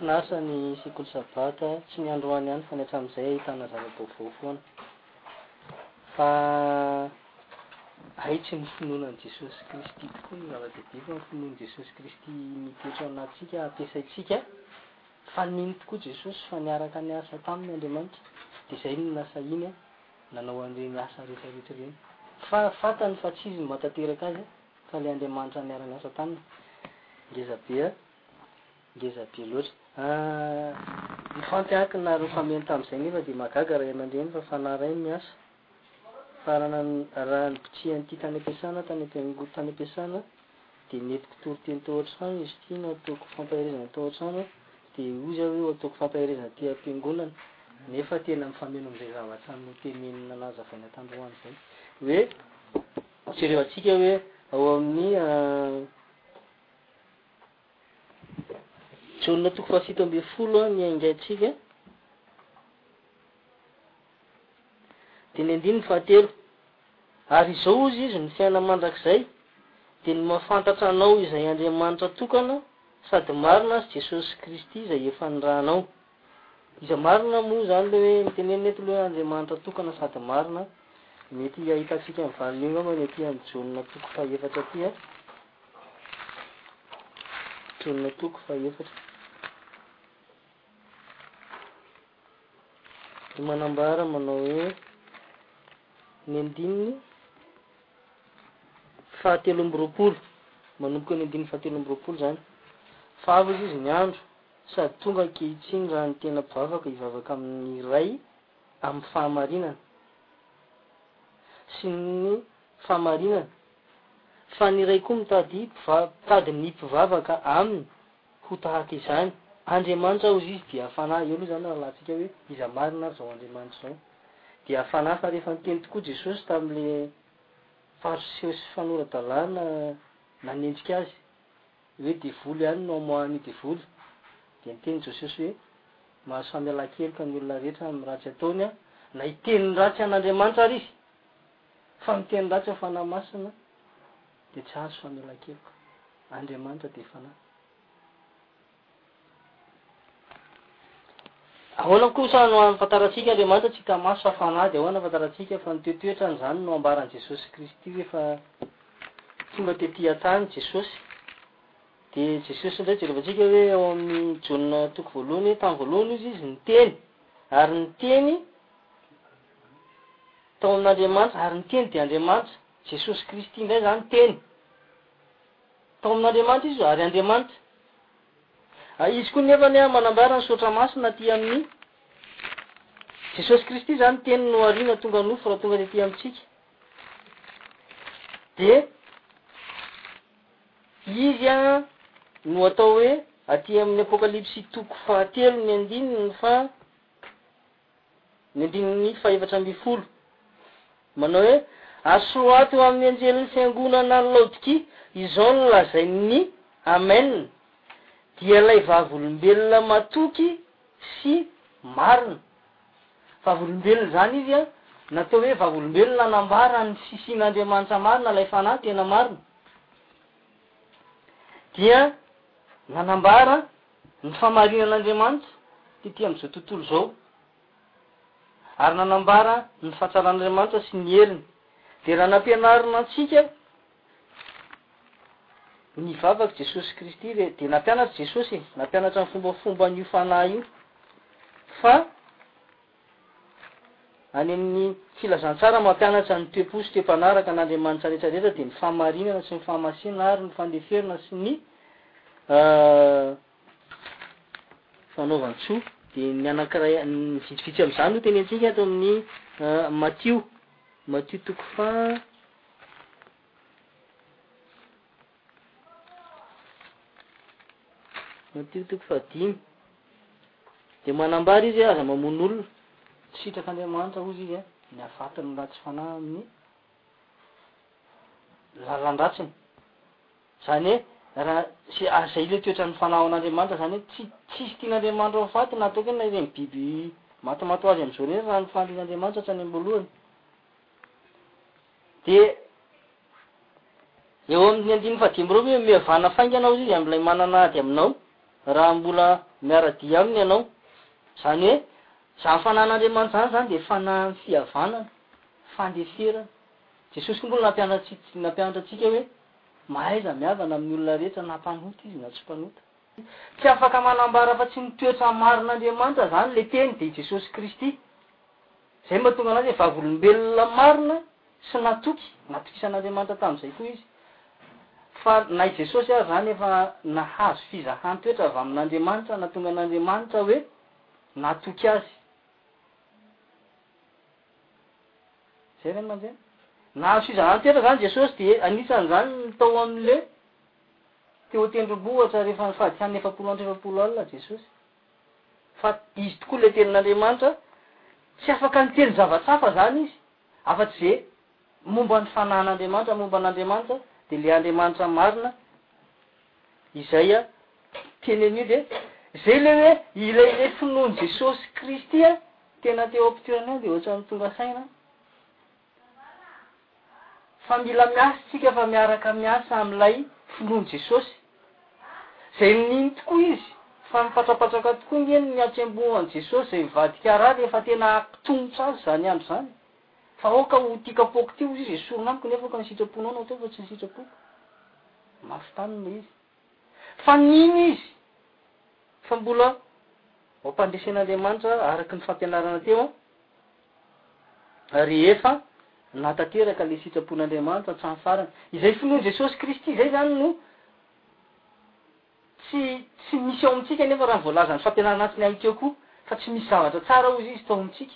mahafinaritra ny sekoly sabata, tsy ny androany ihany fa ny hatramin'izay ahitana zava-baovao foana. Fa ahitsy ny finoanan'i Jesosy Kristy tokoa ny zava-dehibe fa ny finoan'i Jesosy Kristy mitoetra ao anatsika, ampiasaitsika. Fa nino tokoa Jesosy fa niaraka niasa taminy Andriamanitra, dia izay no nasainy nanao an'ireny asa rehetrarehetra ireny. Fa fantany fa tsy izy matateraka azy, fa ilay Andriamanitra niaraka niasa taminy. Ngeza be loatra. Nifantiankina rofameno tamin'izay nefa dia mahagaga ray aman-dreny fa fanaray miasa. Fa raha nipitrihan'ity tany ampiasana, tany ampiasana, dia netiko toriteny tao an-trano izy ity no ataoko fampaherezana tao an-trano, dia ozy aho hoe ataoko fampaherezana ty am-piangonana, nefa tena mifameno amin'izay zavatra notenenina nazavaina tandroany izay. Hoe jerevantsika hoe ao amin'ny Jaunina 7:10 ny aingaitsika. Dia ny 9:3 ary izao ozy izy ny fiaina mandrakizay dia ny mahafantatra anao izay Andriamanitra tokana sady marina azy Jesosy Kristy izay efa nirahanao. Iza marina moa zany le hoe mitenenina eto hoe Andriamanitra tokana sady marina, mety ahitantsika amin'ny valiny io mety amin'ny Jaunina 4:4 aty Jaunina 4:4 dia manambara manao hoe ny 7:20 manomboka ny 7:20 zany. Fa avy izy ny andro sady tonga ankehitriny raha ny tena mpivavaka hivavaka amin'ny iray amin'ny fahamarinana sy ny fahamarinana, fa ny iray koa mitady ny mpivavaka aminy ho tahaka izany. Andriamanitra ozy izy dia hafanahy. Eo aloha zany rahalantsika hoe iza marina ary zao Andriamanitra zao dia hafanahy. Fa rehefa niteny tokoa Jesosy tamin'ile fariseho sy fanoran-dalàna nanenjika azy hoe devoly ihany no amoahany devoly, dia niteny Jesosy hoe mahazo famelan-keloka ny olona rehetra amin'ny ratsy ataony na hiteny ratsy an'Andriamanitra ary izy, fa miteny ratsy amin'ny fanahy masina dia tsy azo famelan-keloka. Andriamanitra dia fanahy. Ahoana kosa no ahafantarantsika Andriamanitra tsy hita maso fa fanahy, dia ahoana ahafantarantsika fa nitoetoetrany zany no ambaran'i Jesosy Kristy rehefa tonga tetỳ an-tany Jesosy. Dia Jesosy indray jerevantsika hoe ao amin'ny Jaunina 1:1 tamin'ny voalohany izy niteny ary niteny tao amin'Andriamanitra ary niteny dia Andriamanitra. Jesosy Kristy indray zany teny tao amin'Andriamanitra izy ary Andriamanitra. Izy koa nefa manambara ny saotra masina aty amin'ny Jesosy Kristy zany teny no ariana tonga nofo raha tonga tetỳ amintsika. Dia izy no atao hoe aty amin'ny Apokalipsy 2:7 fa ny 4:12 manao hoe asoato amin'ny anjelin'ny fiangonana Laodikia izao no lazainy amen, dia ilay vavolombelona matoky sy marina. Vavolombelona zany izy natao hoe vavolombelona nanambara ny fisian'Andriamanitra marina, ilay fanahy tena marina, dia nanambara ny famarinan'Andriamanitra tetỳ amin'izao tontolo izao, ary nanambara ny fahatsaran'Andriamanitra sy ny heriny. Dia raha nampianarina antsika ny vavaka Jesosy Kristy dia nampianatra Jesosy, nampianatra ny fombafomba an'io fanahy io, fa any amin'ny filazantsara mampianatra ny toe-po sy toe-panaraka an'Andriamanitra rehetrarehetra dia ny fahamarinana sy ny fahamasina ary ny fandeferina sy ny fanaovan-tsoa. Dia ny anankiray ny vitsivitsy amin'izany no tenentsika ato amin'ny Matthieu 5:5 dia manambara izy aza mamono olona tsy sitraka Andriamanitra ozy izy ny afatany ratsy fanahy amin'ny lalan-dratsiny. Zany hoe raha izay ilay toetran'ny fanahy an'Andriamanitra zany hoe tsisy tian'Andriamanitra mifaty na ataoko na ireny biby matomato azy amin'izao rehetra raha nifantin'Andriamanitra hatrany am-boalohany. Dia eo amin'ny 9:10 hoe mihevana faingana izy amin'ilay manana ady aminao raha mbola miaradia aminy ianao, zany hoe zany fanahin'Andriamanitra zany de fanahin'ny fihavanana, fandeferana. Jesosy koa mbola nampianatra atsika hoe mahaiza mihavana amin'ny olona rehetra na mpanota izy na tsy mpanota. Tsy afaka manambara fa tsy nitoetra marin'Andriamanitra zany le teny de Jesosy Kristy. Zay mahatonga anazy hoe vavolombelona marina sy natokisan'Andriamanitra tamin'izay koa izy. Fa na i Jesosy ary zany efa nahazo fizahan-toetra avy amin'Andriamanitra, natonga an'Andriamanitra hoe natoky azy. Zay ray aman-dreny. Nahazo fizahan-toetra zany Jesosy de anisan'izany tao amin'le teo tendrombohitra rehefa fahadikan'ny 700 alina Jesosy. Fa izy tokoa le tenin'Andriamanitra, tsy afaka niteny zavatsafa zany izy, afa-tsy ze momba ny fanahin'Andriamanitra, momba n'Andriamanitra de le Andriamanitra marina izay tenenio de zay le hoe ilay finoany Jesosy Kristy tena teo ampitirana de ohatrany tonga saina. Fa mila miasa tsika fa miaraka miasa amin'ilay finoany Jesosy. Zay niny tokoa izy, fa mipatrapatraka tokoa ngeny ny atsembohan'i Jesosy zay mivadika raha efa tena tongotra azy zany andro zany. Fa oka ho tia kapoaka teo izy esorina amiko nefa ka ny sitraponao nao teo fa tsy ny sitrapoko. Mafitanina izy. Fa niny izy. Fa mbola mampandresen'Andriamanitra araky ny fampianarana teo ary efa natateraka le sitrapon'Andriamanitra hatramin'ny farany. Izay finoany Jesosy Kristy zay zany no tsy misy ao amintsika nefa raha voalaza ny fampianarana atsiny any teo koa, fa tsy misy zavatra tsara ozy izy tao amintsika.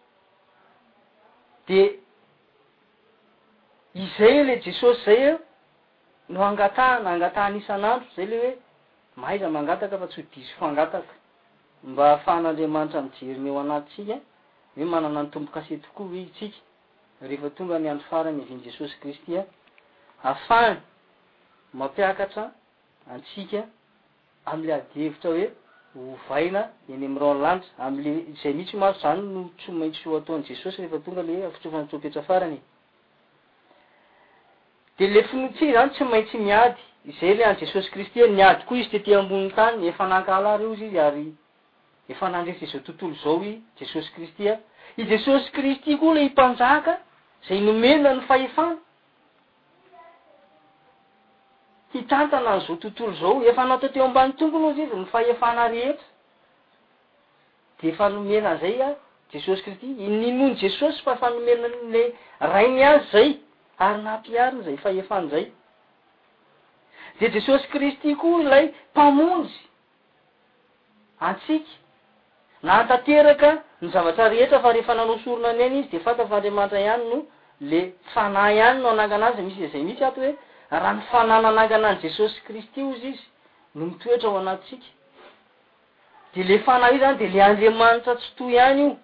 De izay le Jesosy zay no angatahana isan'andro, zay le hoe mahaiza mangataka fa tsy ho diso fangataka, mba ahafahan'Andriamanitra mijery eo anatsika hoe manana ny tombo-kase tokoa hoe itsika rehefa tonga ny andro farany ivian'i Jesosy Kristy ahafahany mampiakatra antsika am'le adi-hevitra hoe hovaina eny amin'ny ranon'lanitra, am'le izay mihitsy maro zany no tsy maintsy ho ataon'i Jesosy rehefa tonga le fitsofana topetra farany. De le finotsika zany tsy maintsy miady, izay le an'i Jesosy Kristy niady koa izy tety ambony tany, efa nankahala reo izy ary efa nandresy izao tontolo zao i Jesosy Kristy. I Jesosy Kristy koa le mpanjaka zay nomena ny fahefana hitantana an'izao tontolo zao, efa natao teo ambany tompony ozy izy ny fahefana rehetra de efa nomena zay Jesosy Kristy. Ninony Jesosy fa fanomena le rainy azy zay ary nampiariny zay fahefana zay. De Jesosy Kristy koa ilay mpamonjy antsika na tanteraka ny zavatra rehetra, fa rehefa nanao sorona eny izy de fanta fa Andriamanitra ihany no le fanahy ihany no anangana azy. Misy izay mihitsy ato hoe raha ny fanahy nanangana an' Jesosy Kristy ozy izy no mitoetra ao anatsika. De le fanahy io zany de le Andriamanitra tsy toy ihany io.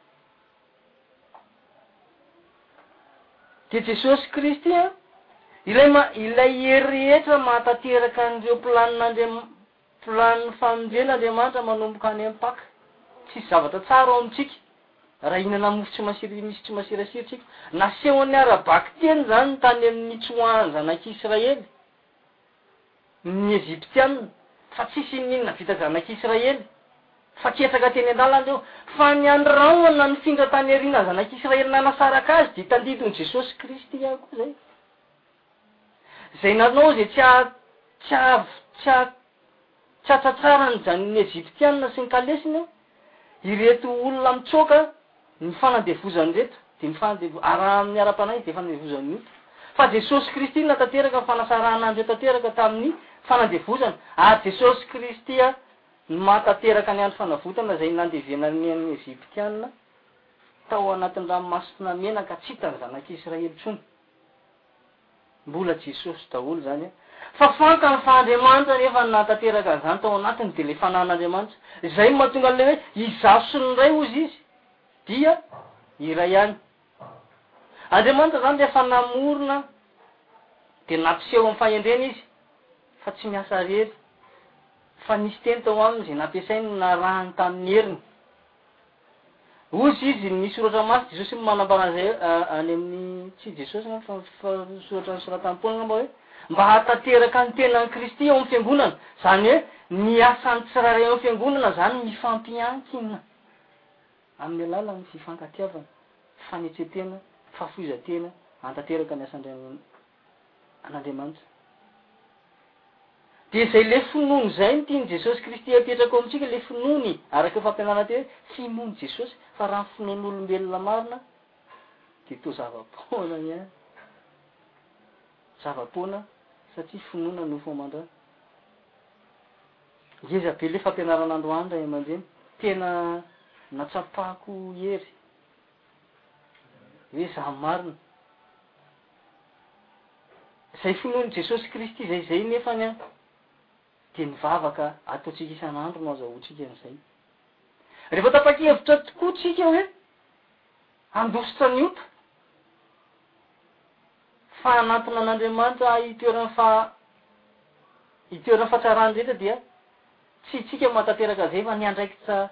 De Jesosy Kristy ilay hery rehetra mahatanteraka an'ireo planiny famonjen'Andriamanitra manomboka any am-paka. Tsisy zavatra tsara ao amintsika raha ihinana mofo tsy masira, misy tsy masirasira tsika. Naseho ny ara-baky teny zany ny tany amin'ny tsoahany zanak'Israely, ny Eziptianina, fa tsisy ninona vita zanak'Israely, fa ketraka teny an-dalana reo. Fa ny andrahona ny findra tany ariana zanak'Israely nanasaraka azy de tandidony Jesosy Kristy ihany koa zay. Zay nanao zay tsy atsatsara ny Eziptianina sy ny kalesiny, ireto olona mitsoka ny fanandevozany reto de ny arahan'ny ara-panahy de fanandevozany io. Fa Jesosy Kristy natanteraka fanasarana andreo tanteraka tamin'ny fanandevozana, ary Jesosy Kristy no mahatanteraka ny andro fanavotana zay nandevena ny Eziptianina tao anatin'ny ranomasina mena ka tsy hitany zanak'Israely tsony. Mbola Jesosy daholo zany. Fa fantany fa Andriamanitra rehefa natanteraka an'izany tao anatiny de le fanahin'Andriamanitra. Zay mahatonga le hoe izaso sy ny ray ozy izy dia iray ihany. Andriamanitra zany rehefa namorona de nampiseho amin'ny fahendrena izy, fa tsy miasa rery, fa nisy teny tao aminy zay nampiasainy narahany tamin'ny heriny. Ozy izy ny soratra masy Jesosy manambara zay any amin'ny tsy Jesosy fa soratra ny soratan'ny Paoly ngamba hoe mba hatanteraka ny tenan'i Kristy ao amin'ny fiangonana, zany hoe ny asan'ny tsiraray amin'ny fiangonana zany mifampiankina amin'ny alalany fifankatiavana, fanetsetena, fahafoizatena antanteraka ny an'Andriamanitra. De zay le finoany zay ny tiany Jesosy Kristy apetraka amitsika, le finoany araka fampianarana teo hoe finoany Jesosy, fa raha finoan'olombelona marina de to zava-poana ny zava-poana satria finoana no fomandra. Ngeza be le fampianarana androany ray aman-dreny, tena natsapako hery hoe za marina. Zay finoany Jesosy Kristy zay nefany de mivavaka ataotsika isan'andro no azahoatsika an'izay. Rehefa tapa-kevitra tokoa tsika hoe andositra ny ota fa anatina an'Andriamanitra itoerany fahatsarany rehetra dia tsy tsika matateraka zay fa ny andraikitra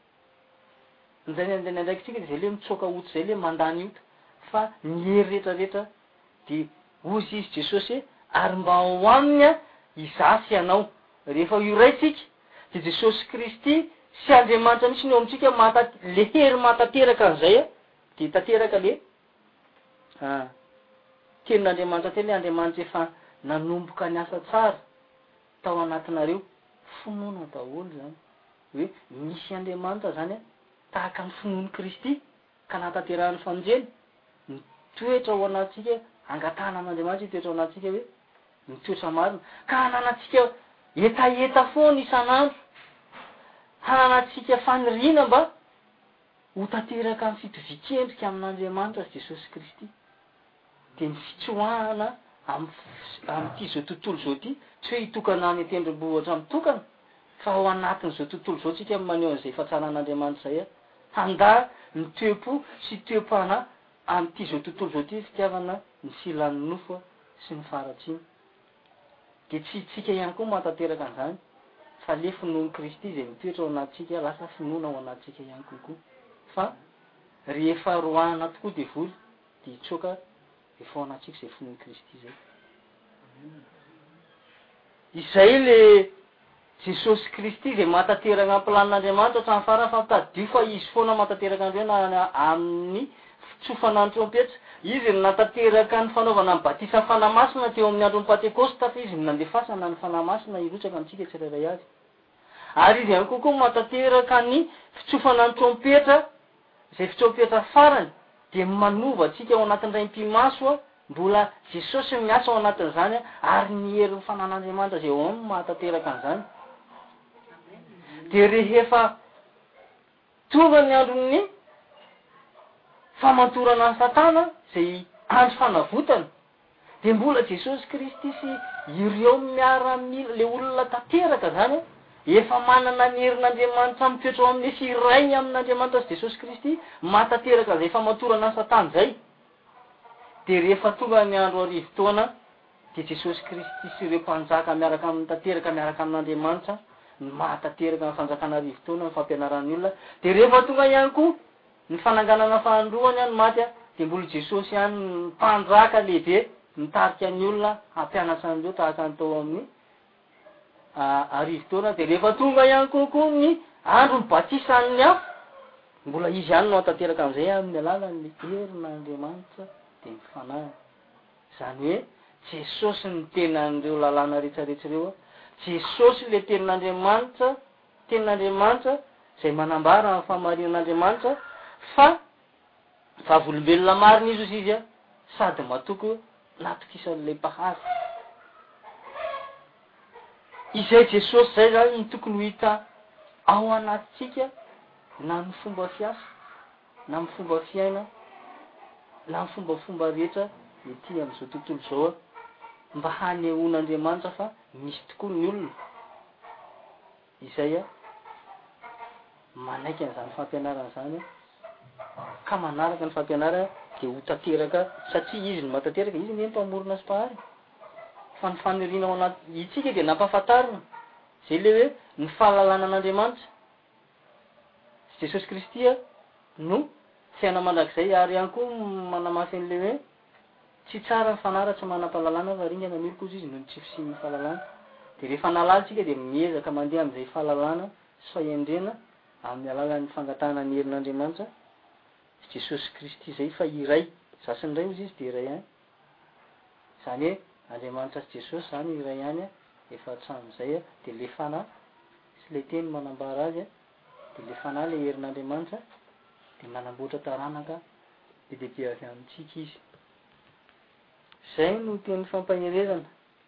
ny andraikitsika de zay le mitsoka ota zay le mandany ota, fa ny hery rehetrarehetra de ozy izy Jesosy ary mba ho aminy izasy ianao. Rehefa ioraitsika de Jesosy Kristy sy Andriamanitra mihitsy ny eo amitsika le hery matateraka an'izay de tateraka le tenin'Andriamanitra teny, Andriamanitra efa nanomboka ny asa tsara tao anatinareo, finoana daholo zany hoe misy Andriamanitra zany tahaka ny finoan'i Kristy ka nataterahan'ny famonjeny mitoetra ao anatsika, angatahana an'Andriamanitra itoetra ao anatsika hoe mitoetra marina, ka hananatsika etaeta foana isan'andro, hananatsika faniriana mba ho tateraka amin'ny fitovikendrika amin'Andriamanitra Jesosy Kristy. De ny fitsoahana am'ty zao tontolo zao ty, tsy hoe hitokana any tendrombohitra mitokana, fa ao anatin'izao tontolo zao tsika maneho an'izay fahatsaranaandriamanitra zay handa ny toe-po sy toe-pana am'ty zao tontolo zao ty, fitiavana ny silan'ny nofo sy ny faratsiny. De tsy tsika ihany koa matateraka an'izany, fa le finoan'i Kristy zay mitoetra ao anatsika, lasa finoana ao anatsika ihany kokoa. Fa rehefa roahana tokoa de vory de hitsoka efa ao anatsika zay finoan'i Kristy zay. Izay le Jesosy Kristy zay matateraka ampilanin'Andriamanitra hatramin'ny farany, fa tadio fa izy foana matateraka andreo na amin'ny fitsofanany trompetra. Izy no natateraka ny fanaovana ny batisan'ny fanamasina teo amin'ny andron'ny Pentekosta, fa izy no nandefasana ny fanamasina hirotsaka amintsika tsirairay avy. Ary izy ihany koa matateraka ny fitsofana ny trompetra, zay fitrompetra farany de manova atsika ao anatin'ny raim-pimaso, mbola Jesosy miasa ao anatin'izany ary ny herin'ny fanan'Andriamanitra zay ao aminy matateraka an'izany. De rehefa tonga ny andron'ny famantorana ny Satana zay andro fanavotana, de mbola Jesosy Kristy sy ireo miaramila le olona tateraka zany efa manana ny herin'Andriamanitra mitoetra ao amin'ny firay amin'Andriamanitra sy Jesosy Kristy matateraka zay famantorana ny Satana zay. De rehefa tonga ny andro arivo-taona de Jesosy Kristy sy ireo mpanjaka miaraka amin'ny tateraka miaraka amin'Andriamanitra matateraka ny fanjakana arivo-taona ny fampianaran'ny olona. De rehefa tonga ihany koa ny fananganana fahandroany any maty de mbola Jesosy ihany ny mpanjaka lehibe mitarika ny olona hampianatra andreo tahaka ny tao amin'ny arivo-taona. De rehefa tonga ihany kokoa ny andro ny batisan'ny afo, mbola izy ihany no atateraka am'izay amin'ny alalan'ny herin'Andriamanitra de mifanahy. Zany hoe Jesosy ny tenan'ireo lalàna rehetrarehetra reo, Jesosy le tenin'Andriamanitra zay manambara ny fahamarinan'Andriamanitra fa vavolombelona marina izy sady matoko natokisan'ilay mpahazy. Izay Jesosy zay zany ny tokony ho hita ao anatsika, na ny fomba fiasa, na ny fomba fiaina, na ny fombafomba rehetra ety am'izao tontolo zao, mba hanehoan'Andriamanitra fa misy tokoa ny olona. Izay manaiky an'izany fampianarana zany, ka manaraka ny fampianarana de ho tateraka, satria izy ny matateraka, izy ny mpamorona sy mpahary. Fa ny faniriana ao anaty itsika de nampahafantarina zay le hoe ny fahalalana an'Andriamanitra sy Jesosy Kristy no fiaina mandrakizay, ary ihany koa manamafy an'le hoe tsy tsara ny fanaratsy manam-pahalalana fa ringana milo koa izy noho ny tsy fisian'ny fahalalana. De de rehefa nalatsika de miezaka mandeha am'izay fahalalana sy fahendrena amin'ny alalan'ny fangatahana ny herin'Andriamanitra Jesosy Kristy zay fa iray zasiny ray ozy izy de iray any zany hoe Andriamanitra sy Jesosy zany iray any efa hatram'izay de le fanahy sy le teny manambara azy de le fanahy le herin'Andriamanitra de manamboatra taranaka be avy amintsika izy. Zay no teny fampaherezana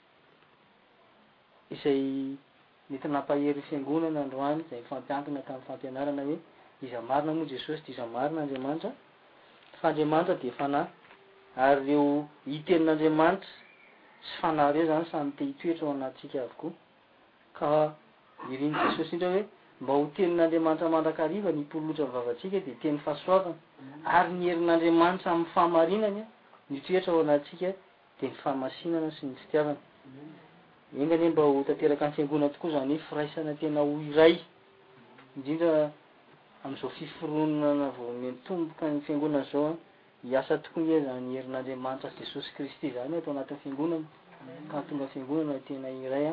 izay mety nampahery fiangonana androany zay fampiankina tamin'ny fampianarana hoe iza marina moa Jesosy de iza marina Andriamanitra fa Andriamanitra de fanahy ary reo hitenin'Andriamanitra sy fanahy reo zany samy te hitoetra ao anatsika avokoa ka iriny Jesosy indra hoe mba ho tenin'Andriamanitra mandrakariva ny mpolotra ny vavatsika de teny fahasoavana ary ny herin'Andriamanitra amin'ny fahamarinany ny toetra ao anatsika de ny fahamasinana sy ny fitiavana. Engany mba ho tanteraka ny fiangonana tokoa zany hoe firaisana tena ho iray indrindra am'izao fiforonana vao mitomboka ny fiangonana zao hiasa tokoa iha zany herin'Andriamanitra sy Jesosy Kristy zany atao anatin'ny fiangonana ka tonga fiangonana tena iray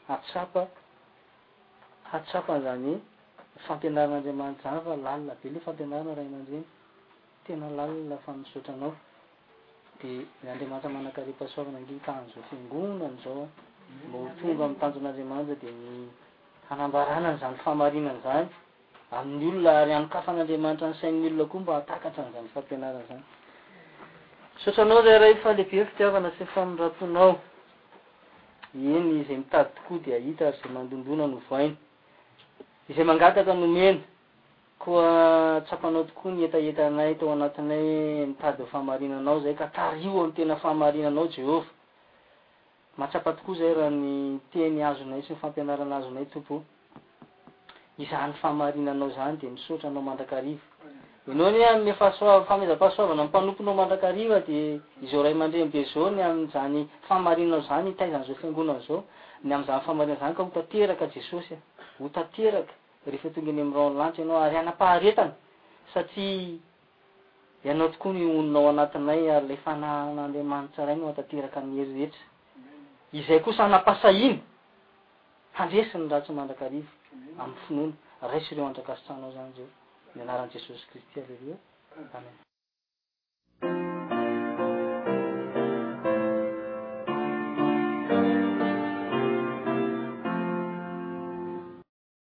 hatsapa zany fampianaran'Andriamanitra zany fa lalina be le fampianarana ray aman-dreny tena lalina fa misaotranao de Andriamanitra manakariam-pahasoavana ngitan'izao fiangonana zao mba ho tonga amin'ny tanjon'Andriamanitra de ny hanambarana zany fahamarinana zany amin'ny olona ary anokafan'Andriamanitra ny sain'ny olona koa mba hatakatra n'izany fampianarana zany. Misaotranao zay ray fa lehibe fitiavana sy famindraponao eny izay mitady tokoa de ahita ary zay mandondona no voainy izay mangataka nomena koa tsapanao tokoa ny etaetanay tao anatinay mitady ho fahamarinanao zay ka tario amin'ny tena fahamarinanao Jehova. Matsapa tokoa zay raha ny teny azonay sy ny fampianarana azonay tompo izany fahamarinanao zany de misaotra anao mandrakariva ianao ny amin'ny fameza-pahasoavana ny mpanomponao mandrakariva de izao ray aman-dreny be zao ny amin'izany fahamarinanao zany taizan'izao fiangonana zao ny amin'izany fahamarinana zany ka ho tanteraka Jesosy ho tanteraka rehefa tonga eny amin'ny raolanitra ianao ary anapaharetana satria ianao tokoa ny oninao anatinay ary le fanan'Andriamanitra ray no hatanteraka ny hery rehetra izay kosa anapasahina handresy ny ratsy mandrakariva amin'ny finoana raisy ireo andrakasitranao zany zao ny anaran'i Jesosy Kristy. Alleluia. Amen.